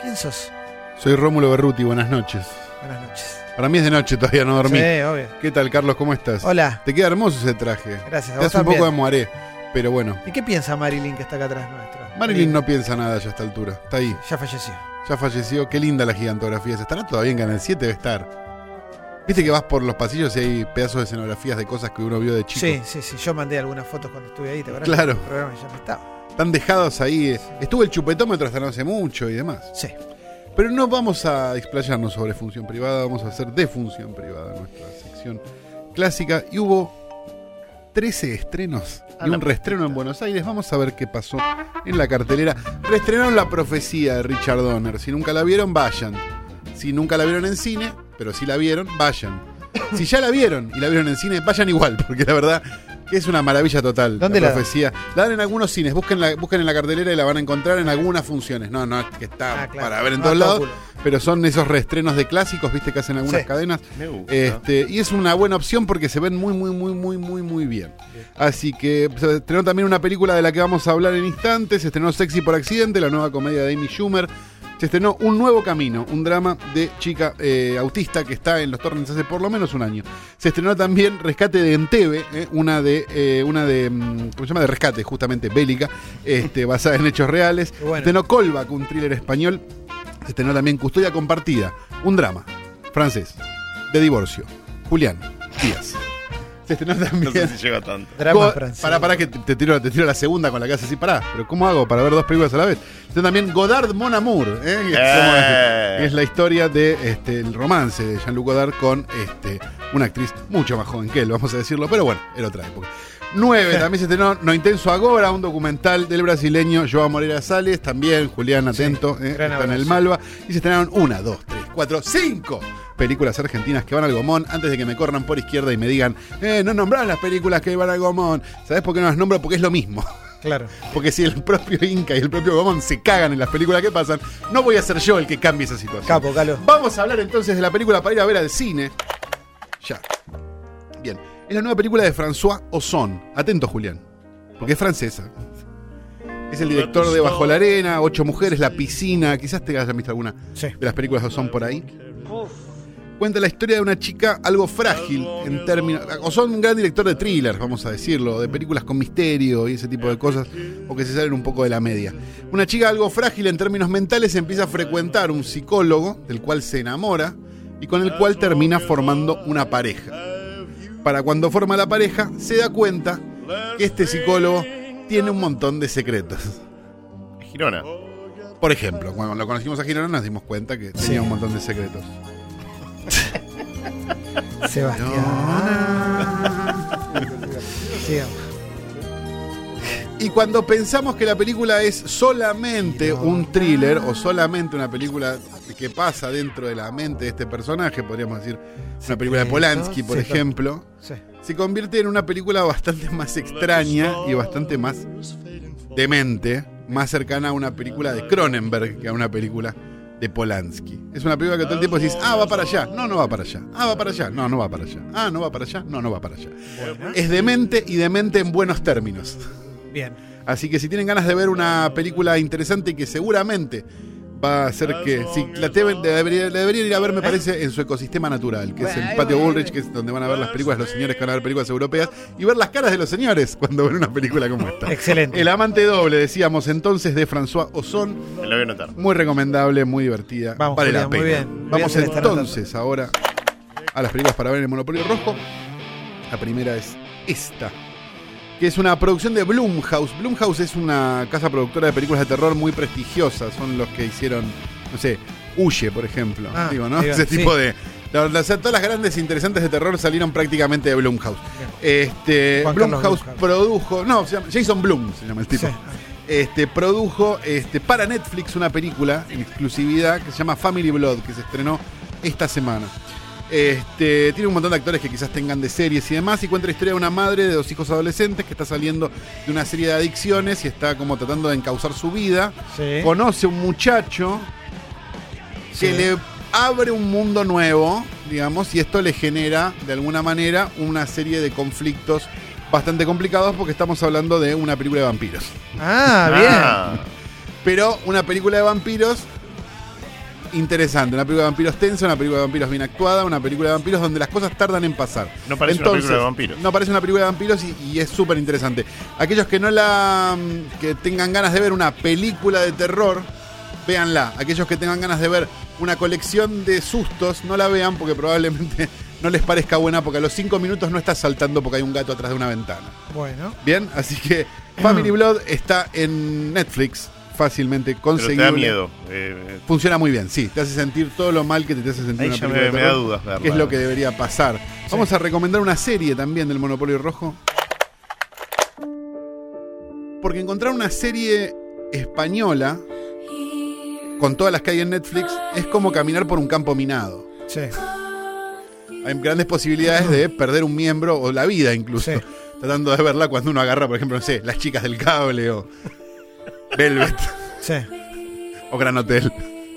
¿Quién sos? Soy Rómulo Berruti, buenas noches. Buenas noches. Para mí es de noche, todavía no dormí. Sí, obvio. ¿Qué tal, Carlos? ¿Cómo estás? Hola. Te queda hermoso ese traje. Gracias, a Te vos hace un también. poco de moaré, pero bueno. ¿Y qué piensa Marilyn que está acá atrás nuestro? Marilyn no piensa nada ya a esta altura. Está ahí. Ya falleció. Ya falleció. Qué linda la gigantografía. ¿Estará todavía en Canal 7? Debe estar. Viste que vas por los pasillos y hay pedazos de escenografías de cosas que uno vio de chico. Sí. Yo mandé algunas fotos cuando estuve ahí, ¿te acuerdas? Claro. El programa ya no estaba. Están dejados ahí. Estuvo el chupetómetro hasta no hace mucho y demás. Sí. Pero no vamos a explayarnos sobre función privada, vamos a hacer de función privada nuestra sección clásica. Y hubo 13 estrenos y un reestreno en Buenos Aires. Vamos a ver qué pasó en la cartelera. Reestrenaron La Profecía de Richard Donner. Si nunca la vieron, vayan. Si nunca la vieron en cine, pero si la vieron, vayan. Si ya la vieron y la vieron en cine, vayan igual, porque la verdad que es una maravilla total. ¿Dónde La la Profecía. La dan en algunos cines, busquen en la cartelera y la van a encontrar en algunas funciones. No es que está claro. para ver en No, todos lados, tóculo. pero son esos reestrenos de clásicos, viste, que hacen algunas Sí. cadenas. Me gusta. Y es una buena opción porque se ven muy bien. Así que se estrenó también una película de la que vamos a hablar en instantes. Se estrenó Sexy por Accidente, la nueva comedia de Amy Schumer. Se estrenó Un Nuevo Camino, un drama de chica autista que está en los torrents hace por lo menos un año. Se estrenó también Rescate de Entebbe, una de ¿cómo se llama? De rescate, justamente bélica, basada en hechos reales. Bueno. Se estrenó Callback, un thriller español. Se estrenó también Custodia Compartida, un drama francés de divorcio. Julián Díaz. Se estrenó también. No sé si llega tanto. Drama francés. Pará que te tiro la segunda con la que haces así, pará. Pero ¿cómo hago para ver dos películas a la vez? Está también Godard Mon Amour, que es la historia de el romance de Jean-Luc Godard con una actriz mucho más joven que él, vamos a decirlo, pero bueno, era otra época. 9, también se estrenó No Intenso Agora, un documental del brasileño Joao Moreira Salles, también Julián, atento, está en abrazo. el Malva. Y se estrenaron 1, 2, 3, 4, 5 películas argentinas que van al Gomón. Antes de que me corran por izquierda y me digan, no nombraron las películas que van al Gomón. ¿Sabés por qué no las nombro? Porque es lo mismo. Claro. Porque si el propio Inca y el propio Gomón se cagan en las películas que pasan, no voy a ser yo el que cambie esa situación. Capo, Calo. Vamos a hablar entonces de la película para ir a ver al cine. Ya. Bien. Es la nueva película de François Ozon. Atento, Julián. Porque es francesa. Es el director de Bajo la Arena, 8 mujeres, La Piscina. Quizás te hayas visto alguna Sí. de las películas de Ozon por ahí. Cuenta la historia de una chica algo frágil en términos... Ozon, un gran director de thrillers, vamos a decirlo, de películas con misterio y ese tipo de cosas, o que se salen un poco de la media. Una chica algo frágil en términos mentales empieza a frecuentar un psicólogo, del cual se enamora, y con el cual termina formando una pareja. Para cuando forma la pareja, se da cuenta que este psicólogo tiene un montón de secretos. Girona. Por ejemplo, cuando lo conocimos a Girona nos dimos cuenta que tenía un montón de secretos. Sebastián. Sigamos. Y cuando pensamos que la película es solamente un thriller o solamente una película que pasa dentro de la mente de este personaje, podríamos decir una película de Polanski, por Sí, ejemplo, Sí. se convierte en una película bastante más extraña y bastante más demente, más cercana a una película de Cronenberg que a una película de Polanski. Es una película que todo el tiempo decís, va para allá, no va para allá, va para allá, no va para allá, no va para allá, no va para allá. Bueno. Es demente y demente en buenos términos. Bien. Así que si tienen ganas de ver una película interesante que seguramente va a hacer que... Sí, la deberían ir a ver, me parece, en su ecosistema natural, que es el Patio Bullrich, que es donde van a ver las películas los señores que van a ver películas europeas y ver las caras de los señores cuando ven una película como esta. Excelente. El amante doble, decíamos entonces, de François Ozon. Me lo voy a notar. Muy recomendable, muy divertida. Vamos, vale Julián, la pena. muy bien. Vamos Bien, estar entonces ahora a las películas para ver en el Monopolio Rojo. La primera es esta, que es una producción de Blumhouse. Blumhouse es una casa productora de películas de terror muy prestigiosa. Son los que hicieron, no sé, Huye, por ejemplo. Digo, Ese sí. tipo de... todas las grandes interesantes de terror salieron prácticamente de Blumhouse. Juan Carlos Blumhouse Blumhouse. produjo... No, se llama Jason Blum, se llama el tipo. Sí. Produjo para Netflix una película en exclusividad que se llama Family Blood, que se estrenó esta semana. Tiene un montón de actores que quizás tengan de series y demás, y cuenta la historia de una madre de 2 hijos adolescentes que está saliendo de una serie de adicciones y está como tratando de encauzar su vida. Sí. Conoce un muchacho que le abre un mundo nuevo, digamos, y esto le genera de alguna manera una serie de conflictos bastante complicados porque estamos hablando de una película de vampiros. Bien. Pero una película de vampiros interesante. Una película de vampiros tensa, una película de vampiros bien actuada, una película de vampiros donde las cosas tardan en pasar. No parece una película de vampiros. No parece una película de vampiros y es súper interesante. Aquellos que que tengan ganas de ver una película de terror, véanla. Aquellos que tengan ganas de ver una colección de sustos, no la vean porque probablemente no les parezca buena, porque a los 5 minutos no estás saltando porque hay un gato atrás de una ventana. Bueno. Bien, así que Family Blood está en Netflix, fácilmente conseguible. Pero te da miedo. Funciona muy bien, sí. Te hace sentir todo lo mal que te hace sentir Ahí una ya película de me terror, da dudas verla. que es lo que debería pasar. Vamos a recomendar una serie también del Monopolio Rojo. Porque encontrar una serie española con todas las que hay en Netflix es como caminar por un campo minado. Sí. Hay grandes posibilidades de perder un miembro o la vida incluso. Sí. Tratando de verla cuando uno agarra, por ejemplo, no sé, Las Chicas del Cable o Velvet Sí. o Gran Hotel.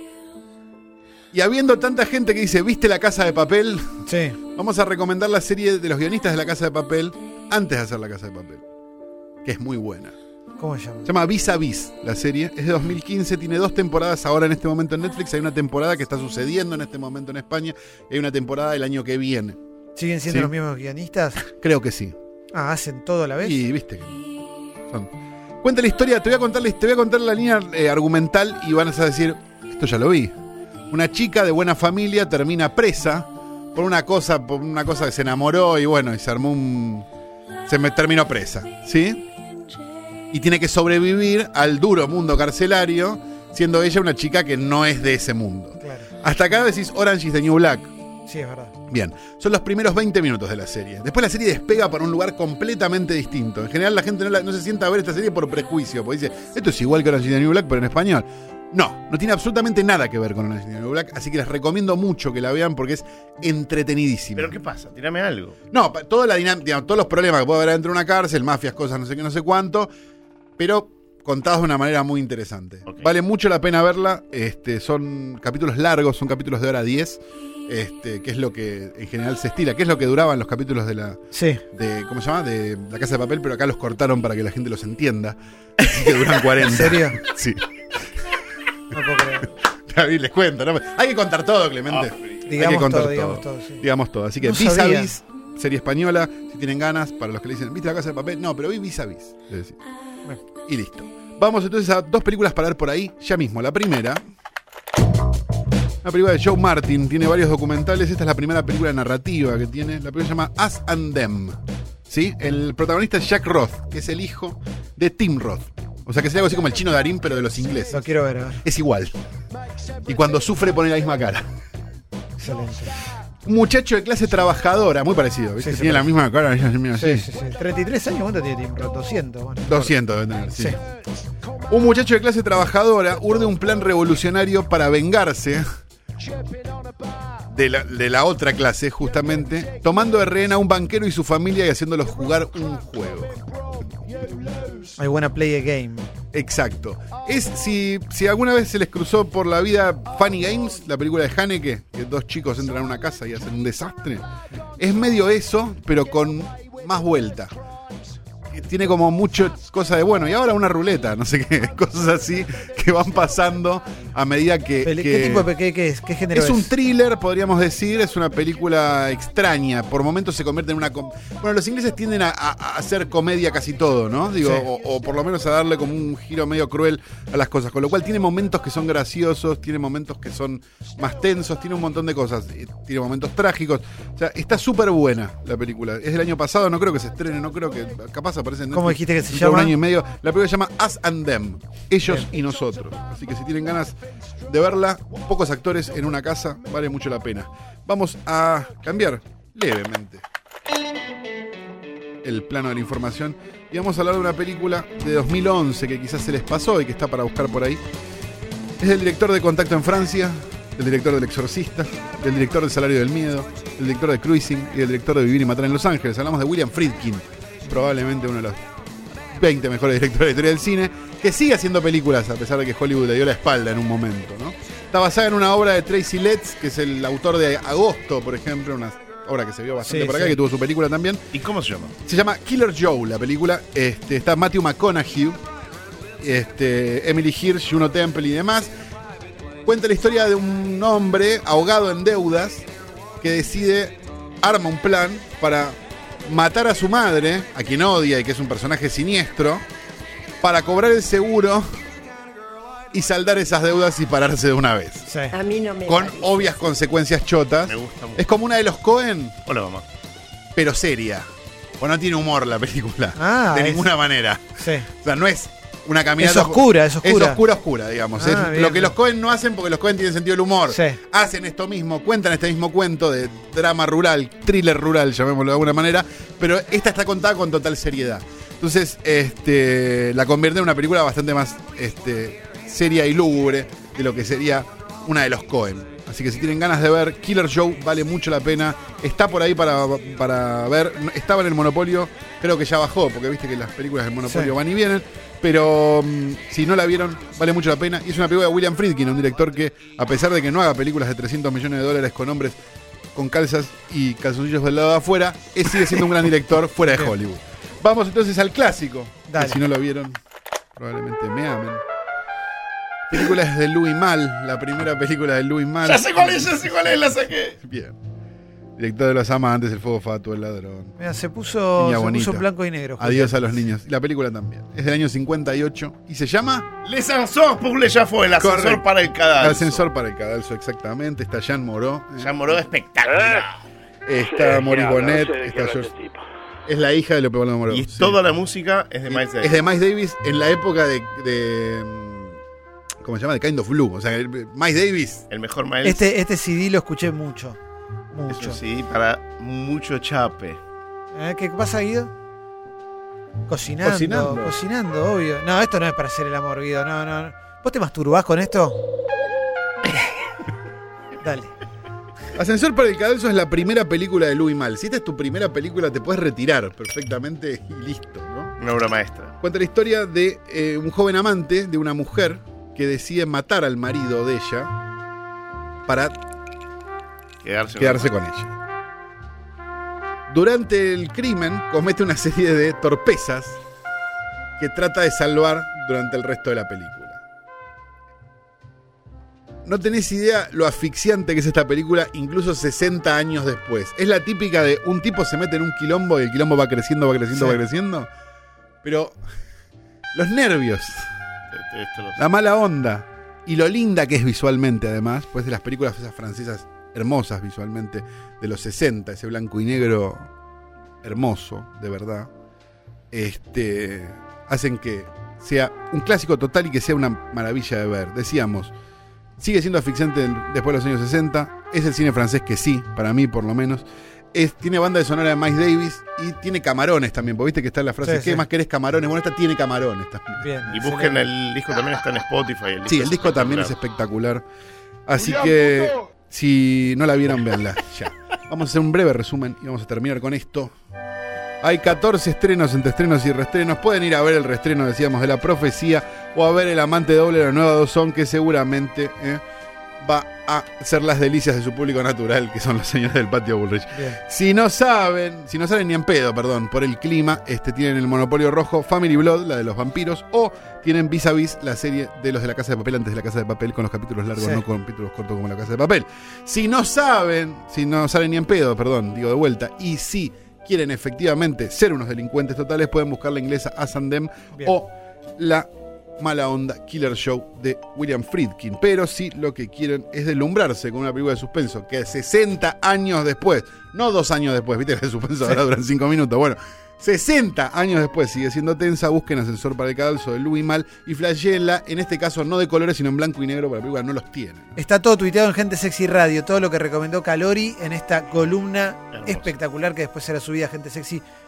Y habiendo tanta gente que dice, ¿viste La Casa de Papel? Sí. Vamos a recomendar la serie de los guionistas de La Casa de Papel antes de hacer La Casa de Papel, que es muy buena. ¿Cómo se llama? Se llama Vis a Vis, la serie. Es de 2015, tiene 2 temporadas ahora en este momento en Netflix. Hay una temporada que está sucediendo en este momento en España y hay una temporada el año que viene. ¿Siguen siendo Sí. los mismos guionistas? Creo que sí. Ah, ¿hacen todo a la vez? Y viste que son. Cuenta la historia, te voy a contar la línea argumental y van a decir, esto ya lo vi. Una chica de buena familia termina presa por una cosa que se enamoró y bueno, y se armó terminó presa, ¿sí? Y tiene que sobrevivir al duro mundo carcelario, siendo ella una chica que no es de ese mundo. Claro. Hasta acá decís Orange is the New Black. Sí, es verdad. Bien, son los primeros 20 minutos de la serie. Después la serie despega para un lugar completamente distinto. En general la gente no se sienta a ver esta serie por prejuicio, porque dice, esto es igual que Orange is the New Black, pero en español. No tiene absolutamente nada que ver con Orange is the New Black, así que les recomiendo mucho que la vean porque es entretenidísima. ¿Pero qué pasa? Tírame algo. No, toda la dinámica, todos los problemas que puede haber dentro de una cárcel, mafias, cosas, no sé qué, no sé cuánto, pero contados de una manera muy interesante. Okay. Vale mucho la pena verla. Son capítulos largos, son capítulos de hora 10, que es lo que en general se estila, que es lo que duraban los capítulos Sí. ¿cómo se llama? De La Casa de Papel, pero acá los cortaron para que la gente los entienda. Así que duran 40. ¿En serio? Sí. No puedo creer. David, les cuento, ¿no? Hay que contar todo, Clemente. Digamos Hay que contar todo, sí. Digamos todo. Así que No Vis a sabía. Vis, serie española, si tienen ganas, para los que le dicen, ¿viste La Casa de Papel? No, pero vi Vis a Vis. le decís. Bueno. Y listo. Vamos entonces a 2 películas para ver por ahí, ya mismo. La primera, una película de Joe Martin, tiene varios documentales. Esta es la primera película narrativa que tiene. La película se llama Us and Them. ¿Sí? El protagonista es Jack Roth, que es el hijo de Tim Roth. O sea que sería algo así como el Chino Darín, pero de los ingleses. Lo quiero ver, a ver. Es igual. Y cuando sufre pone la misma cara. Excelente. Un muchacho de clase trabajadora, muy parecido, ¿viste? Sí, Tiene la misma cara. Sí. 33 años, ¿cuánto tiene tiempo? 200, bueno. 200 debe tener, sí. Sí. Un muchacho de clase trabajadora urde un plan revolucionario para vengarse de la otra clase, justamente, tomando de rehén a un banquero y su familia y haciéndolos jugar un juego. I wanna play a game. Exacto. Es si alguna vez se les cruzó por la vida Funny Games, la película de Haneke, que 2 chicos entran a una casa y hacen un desastre. Es medio eso, pero con más vuelta. Tiene como mucho cosa de bueno, y ahora una ruleta, no sé qué, cosas así que van pasando a medida que... ¿Qué tipo de qué es? ¿Qué género es? Es un thriller, podríamos decir, es una película extraña, por momentos se convierte en una... Bueno, los ingleses tienden a hacer comedia casi todo, ¿no? Digo, Sí. o por lo menos a darle como un giro medio cruel a las cosas, con lo cual tiene momentos que son graciosos, tiene momentos que son más tensos, tiene un montón de cosas, tiene momentos trágicos, o sea, está súper buena la película, es del año pasado, no creo que se estrene, no creo que, capaz aparece en ¿Cómo Netflix dijiste que se dentro de llama? un año y medio. La película se llama Us and Them, ellos Bien. y nosotros, así que si tienen ganas de verla, pocos actores en una casa, vale mucho la pena. Vamos a cambiar levemente el plano de la información y vamos a hablar de una película de 2011 que quizás se les pasó y que está para buscar por ahí. Es del director de Contacto en Francia, del director del Exorcista, del director del Salario del Miedo, del director de Cruising y del director de Vivir y Matar en Los Ángeles. Hablamos de William Friedkin, probablemente uno de los 20 mejores directores de la historia del cine, que sigue haciendo películas a pesar de que Hollywood le dio la espalda en un momento, ¿no? Está basada en una obra de Tracy Letts, que es el autor de Agosto, por ejemplo, una obra que se vio bastante Sí, por acá, sí. que tuvo su película también. ¿Y cómo se llama? Se llama Killer Joe, la película. Está Matthew McConaughey, Emily Hirsch, Juno Temple y demás. Cuenta la historia de un hombre ahogado en deudas que arma un plan para matar a su madre, a quien odia y que es un personaje siniestro, para cobrar el seguro y saldar esas deudas y pararse de una vez. Sí. A mí no me Con parece. obvias consecuencias chotas. Me gusta mucho. Es como una de los Coen, Hola, mamá. pero seria. O no tiene humor la película. Ah, de es- ninguna manera. Sí. O sea, no es una caminata. Es oscura, es oscura. Es oscura, digamos. Ah, Es bien, lo que bien. los Coen no hacen porque los Coen tienen sentido del humor. Sí. Hacen esto mismo, cuentan este mismo cuento de drama rural, thriller rural, llamémoslo de alguna manera, pero esta está contada con total seriedad. Entonces, la convierte en una película bastante más seria y lúgubre de lo que sería una de los Coen. Así que si tienen ganas de ver, Killer Show vale mucho la pena. Está por ahí para ver. Estaba en el Monopolio, creo que ya bajó, porque viste que las películas del Monopolio Sí. van y vienen. Pero si no la vieron, vale mucho la pena. Y es una película de William Friedkin, un director que, a pesar de que no haga películas de $300 millones con hombres con calzas y calzoncillos del lado de afuera, sigue siendo un gran director fuera de Bien. Hollywood. Vamos entonces al clásico. Dale. Que si no lo vieron, probablemente me amen. Película es de Louis Malle, la primera película de Louis Malle. Ya sé cuál es, la saqué. Bien. Director de Los Amantes, El Fuego Fatuo, El Ladrón. Mira, se puso Niña bonita. en blanco y negro. Julián. Adiós a los niños. Y la película también. Es del año 58 y se llama Les Ascensors pour le Jaffo, el ascensor Correcto. para el cadalso. Ascensor para el Cadalso, exactamente. Está Jean Moreau. Ya moró espectacular. Está Maurice Bonnet. Está George. Es la hija de Leopoldo Moreau. Y sí. toda la música es de Miles Davis. Es de Miles Davis en la época de ¿cómo se llama? De Kind of Blue. O sea, Miles Davis. El mejor Miles. Este CD lo escuché mucho. Es Mucho. un CD para mucho chape. ¿Qué pasa, Guido? Cocinando. Cocinando, obvio. No, esto no es para hacer el amor, Guido. No. ¿Vos te masturbás con esto? Dale. Ascensor para el Cadalso es la primera película de Louis Malle. Si esta es tu primera película, te puedes retirar perfectamente y listo, ¿no? Una obra maestra. Cuenta la historia de un joven amante de una mujer que decide matar al marido de ella para quedarse con ella. Durante el crimen comete una serie de torpezas que trata de salvar durante el resto de la película. No tenés idea lo asfixiante que es esta película, incluso 60 años después. Es la típica de un tipo se mete en un quilombo y el quilombo va creciendo, Sí. va creciendo. Pero los nervios, Esto lo sé. la mala onda y lo linda que es visualmente, además, pues de las películas esas francesas hermosas visualmente de los 60, ese blanco y negro hermoso, de verdad, hacen que sea un clásico total y que sea una maravilla de ver. Decíamos, sigue siendo asfixiante después de los años 60, es el cine francés que sí, para mí por lo menos. Tiene banda de sonora de Miles Davis y tiene camarones también, porque viste que está la frase, Sí, ¿qué sí. más querés camarones? Bueno, esta tiene camarones también. Bien. Y busquen el disco, también está en Spotify. Sí, el disco también es espectacular. Así que si no la vieron, véanla ya. Vamos a hacer un breve resumen y vamos a terminar con esto. Hay 14 estrenos entre estrenos y reestrenos. Pueden ir a ver el reestreno, decíamos, de La Profecía o a ver El Amante Doble de la Nueva Dawson, que seguramente va a ser las delicias de su público natural, que son los señores del Patio Bullrich. Bien. Si no saben ni en pedo, perdón, por el clima, tienen el Monopolio Rojo, Family Blood, la de los vampiros, o tienen Vis a Vis, la serie de los de La Casa de Papel antes de La Casa de Papel, con los capítulos largos, Sí. no con capítulos cortos como La Casa de Papel. Si no saben ni en pedo, perdón, digo de vuelta, y si quieren efectivamente ser unos delincuentes totales, pueden buscar la inglesa As and Them Bien. o la mala onda Killer Show de William Friedkin. Pero si lo que quieren es deslumbrarse con una película de suspenso que 60 años después, no 2 años después, viste que el suspenso ahora duran 5 minutos, bueno, 60 años después sigue siendo tensa, busquen Ascensor para el Cadalso de Louis Malle y flasheenla, en este caso no de colores sino en blanco y negro, porque la película no los tiene, ¿no? Está todo tuiteado en Gente Sexy Radio, todo lo que recomendó Calori en esta columna Hermoso. espectacular que después será subida a